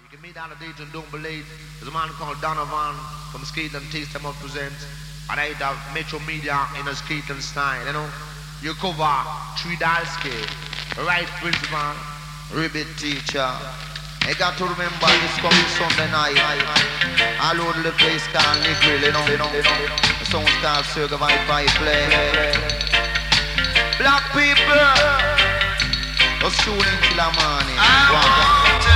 can meet all the date and don't believe. There's a man called Donovan from Skeeton Taste them up presents. And I have Metro Media in a Skeeton style, you know. You cover $3 scale. Right principal, ribbit teacher. I got to remember this coming Sunday night. All over the place called Nick Grill, you know. The song's called Circle Wi-Fi Play. Black people, just tune in till the morning. Wow.